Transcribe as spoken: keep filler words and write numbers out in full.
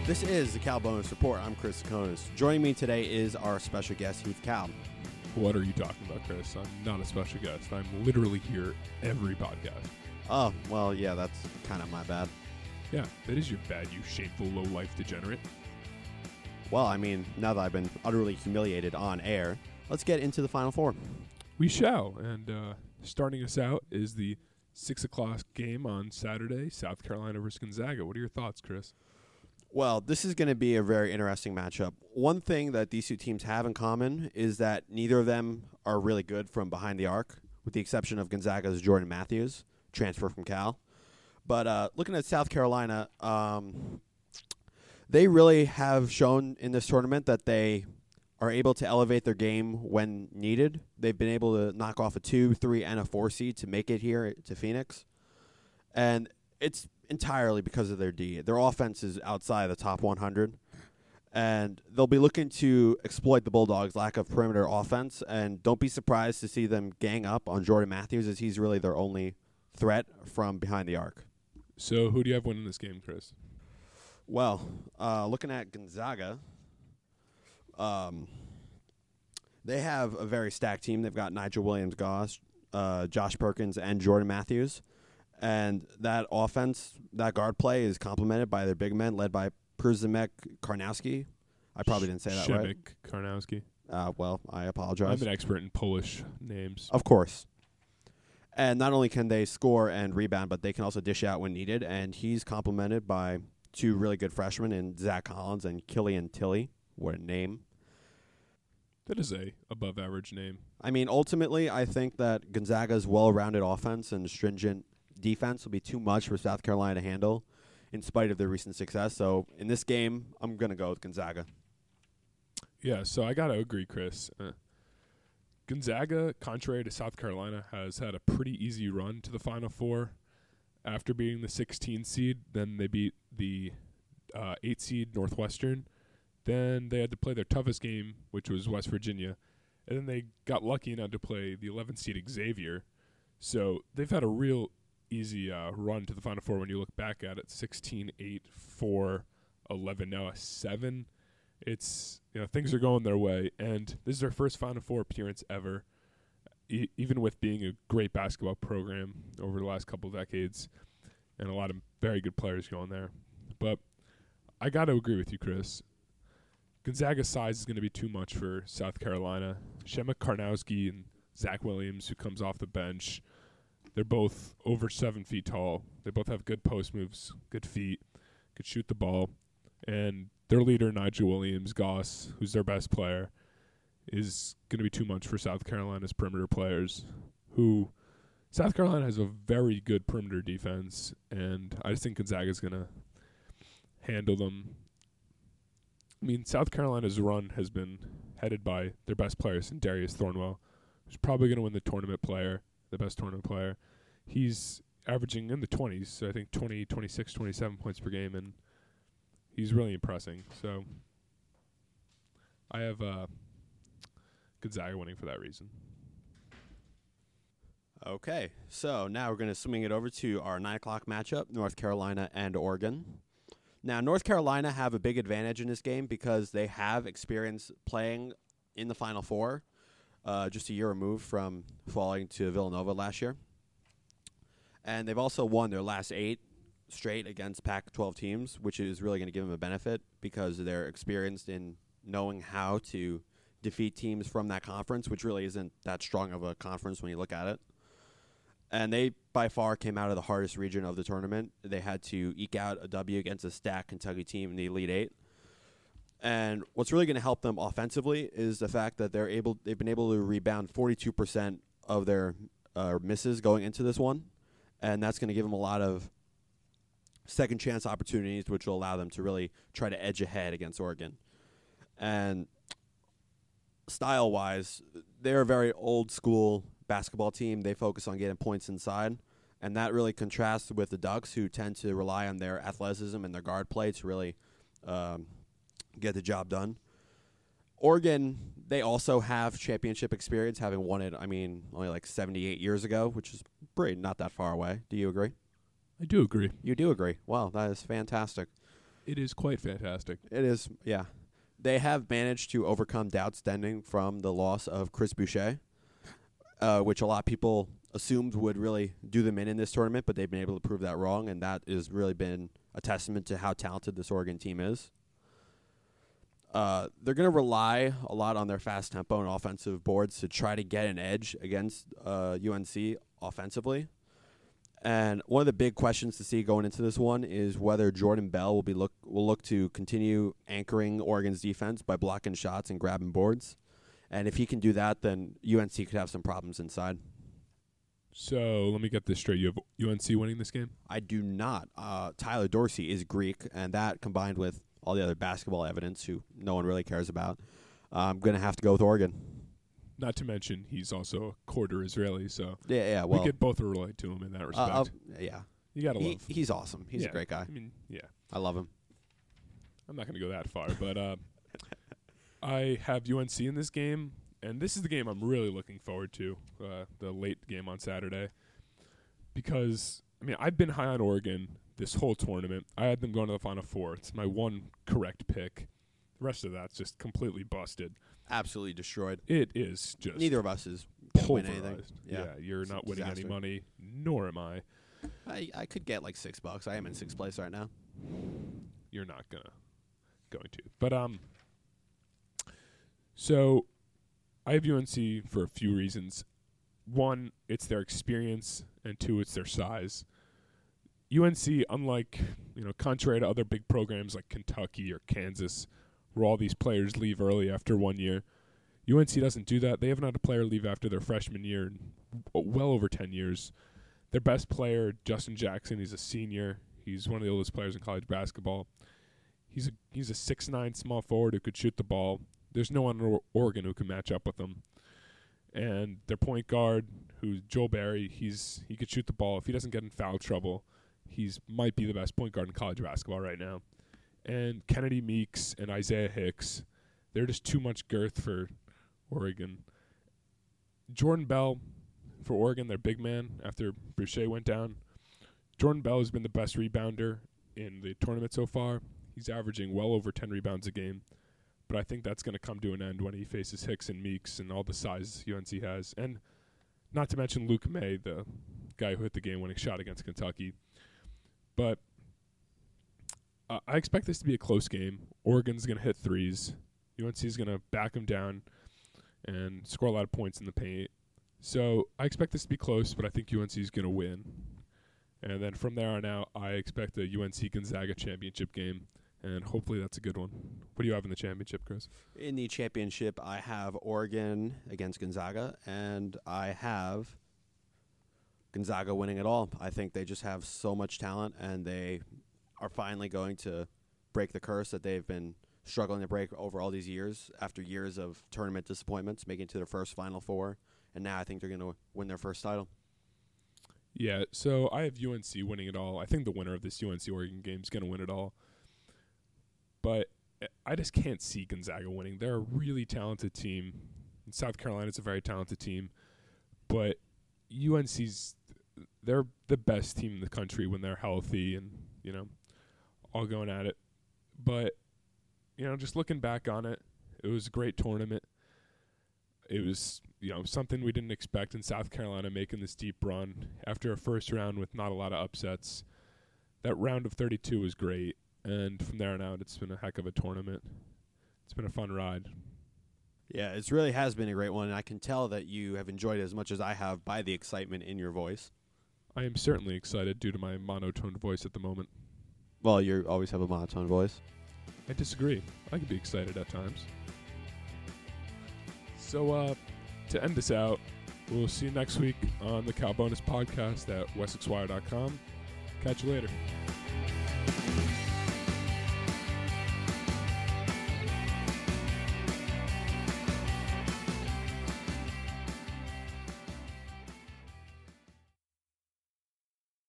This is the Cal Bonus Report. I'm Chris Konis. Joining me today is our special guest, Heath Cal. What are you talking about, Chris? I'm not a special guest. I'm literally here every podcast. Oh, well, yeah, that's kind of my bad. Yeah, that is your bad, you shameful, low-life degenerate. Well, I mean, now that I've been utterly humiliated on air, let's get into the Final Four. We shall. And uh, starting us out is the six o'clock game on Saturday, South Carolina versus Gonzaga. What are your thoughts, Chris? Well, this is going to be a very interesting matchup. One thing that these two teams have in common is that neither of them are really good from behind the arc, with the exception of Gonzaga's Jordan Matthews, transfer from Cal. But uh, looking at South Carolina, um, they really have shown in this tournament that they are able to elevate their game when needed. They've been able to knock off a two, three, and a four seed to make it here to Phoenix. And it's entirely because of their D. Their offense is outside the top one hundred, and they'll be looking to exploit the Bulldogs' lack of perimeter offense, and don't be surprised to see them gang up on Jordan Matthews, as he's really their only threat from behind the arc. So who do you have winning this game, Chris? Well, uh, looking at Gonzaga, um, they have a very stacked team. They've got Nigel Williams-Goss, uh, Josh Perkins, and Jordan Matthews. And that offense, that guard play is complemented by their big men, led by Przemek Karnowski. I probably didn't say that Przemek right. Karnowski. Uh, well, I apologize. I'm an expert in Polish names. Of course. And not only can they score and rebound, but they can also dish out when needed. And he's complemented by two really good freshmen in Zach Collins and Killian Tilly. What a name. That is a above-average name. I mean, ultimately, I think that Gonzaga's well-rounded offense and stringent defense will be too much for South Carolina to handle in spite of their recent success. So in this game, I'm going to go with Gonzaga. Yeah, so I got to agree, Chris. Uh, Gonzaga, contrary to South Carolina, has had a pretty easy run to the Final Four. After beating the sixteen seed, then they beat the uh, eight seed Northwestern. Then they had to play their toughest game, which was West Virginia. And then they got lucky enough to play the eleventh seed Xavier. So they've had a real easy uh, run to the Final Four when you look back at it. sixteen, eight, four, eleven, now a seven. It's, you know, things are going their way, and this is their first Final Four appearance ever, e- even with being a great basketball program over the last couple of decades, and a lot of very good players going there. But I got to agree with you, Chris. Gonzaga's size is going to be too much for South Carolina. Przemek Karnowski and Zach Williams, who comes off the bench, they're both over seven feet tall. They both have good post moves, good feet, could shoot the ball. And their leader, Nigel Williams-Goss, who's their best player, is going to be too much for South Carolina's perimeter players, who South Carolina has a very good perimeter defense, and I just think Gonzaga's going to handle them. I mean, South Carolina's run has been headed by their best players, and Darius Thornwell, who's probably going to win the tournament player. The best tournament player. He's averaging in the twenties, so I think twenty, twenty-six, twenty-seven points per game, and he's really impressing. So I have uh, Gonzaga winning for that reason. Okay, so now we're going to swing it over to our nine o'clock matchup, North Carolina and Oregon. Now, North Carolina have a big advantage in this game because they have experience playing in the Final Four. Uh, just a year removed from falling to Villanova last year. And they've also won their last eight straight against Pac twelve teams, which is really going to give them a benefit because they're experienced in knowing how to defeat teams from that conference, which really isn't that strong of a conference when you look at it. And they, by far, came out of the hardest region of the tournament. They had to eke out a W against a stacked Kentucky team in the Elite Eight. And what's really going to help them offensively is the fact that they're able, they've been able to rebound forty-two percent of their uh, misses going into this one, and that's going to give them a lot of second chance opportunities, which will allow them to really try to edge ahead against Oregon. And style-wise, they're a very old-school basketball team. They focus on getting points inside, and that really contrasts with the Ducks, who tend to rely on their athleticism and their guard play to really um, – get the job done. Oregon, they also have championship experience, having won it, I mean, only like seventy-eight years ago, which is pretty not that far away. Do you agree? I do agree. You do agree. Wow, that is fantastic. It is quite fantastic. It is, yeah. They have managed to overcome doubts stemming from the loss of Chris Boucher, uh, which a lot of people assumed would really do them in in this tournament, but they've been able to prove that wrong, and that has really been a testament to how talented this Oregon team is. Uh, they're going to rely a lot on their fast tempo and offensive boards to try to get an edge against uh, U N C offensively. And one of the big questions to see going into this one is whether Jordan Bell will be look will look to continue anchoring Oregon's defense by blocking shots and grabbing boards. And if he can do that, then U N C could have some problems inside. So let me get this straight. You have U N C winning this game? I do not. Uh, Tyler Dorsey is Greek, and that combined with all the other basketball evidence, who no one really cares about, I'm going to have to go with Oregon. Not to mention, he's also a quarter Israeli, so yeah, yeah. Well, we could both relate to him in that respect. Uh, uh, yeah, you gotta he, love. He's awesome. He's yeah. a great guy. I mean, yeah, I love him. I'm not gonna go that far, but uh, I have U N C in this game, and this is the game I'm really looking forward to. Uh, the late game on Saturday, because I mean I've been high on Oregon this whole tournament. I had them going to the Final Four. It's my one correct pick. The rest of that's just completely busted. Absolutely destroyed. It is just neither of us is gonna win anything. pulverized. Yeah, Yeah, you're it's not a winning any disaster. money, nor am I. I I could get like six bucks. I am in sixth place right now. You're not gonna going to. But um so I have U N C for a few reasons. One, it's their experience, and two, it's their size. U N C, unlike, you know, contrary to other big programs like Kentucky or Kansas, where all these players leave early after one year, U N C doesn't do that. They haven't had a player leave after their freshman year in well over ten years. Their best player, Justin Jackson, he's a senior. He's one of the oldest players in college basketball. He's a he's a six nine small forward who could shoot the ball. There's no one in Oregon who can match up with him. And their point guard, who's Joel Berry, he's he could shoot the ball. If he doesn't get in foul trouble, he's might be the best point guard in college basketball right now. And Kennedy Meeks and Isaiah Hicks, they're just too much girth for Oregon. Jordan Bell, for Oregon, their big man, after Boucher went down. Jordan Bell has been the best rebounder in the tournament so far. He's averaging well over ten rebounds a game. But I think that's going to come to an end when he faces Hicks and Meeks and all the size U N C has. And not to mention Luke May, the guy who hit the game-winning shot against Kentucky. But uh, I expect this to be a close game. Oregon's going to hit threes. U N C is going to back them down and score a lot of points in the paint. So I expect this to be close, but I think U N C is going to win. And then from there on out, I expect a U N C Gonzaga championship game, and hopefully that's a good one. What do you have in the championship, Chris? In the championship, I have Oregon against Gonzaga, and I have Gonzaga winning it all. I think they just have so much talent, and they are finally going to break the curse that they've been struggling to break over all these years, after years of tournament disappointments, making it to their first Final Four, and now I think they're going to win their first title. Yeah, so I have U N C winning it all. I think the winner of this U N C-Oregon game is going to win it all. But I just can't see Gonzaga winning. They're a really talented team. And South Carolina's a very talented team. But U N C's, they're the best team in the country when they're healthy and, you know, all going at it. But, you know, just looking back on it, it was a great tournament. It was, you know, something we didn't expect in South Carolina making this deep run after a first round with not a lot of upsets. That round of thirty-two was great. And from there on out, it's been a heck of a tournament. It's been a fun ride. Yeah, it really has been a great one, and I can tell that you have enjoyed it as much as I have by the excitement in your voice. I am certainly excited due to my monotone voice at the moment. Well, you always have a monotone voice. I disagree. I can be excited at times. So, uh, to end this out, we'll see you next week on the Cal Bonus Podcast at Wessex Wire dot com. Catch you later.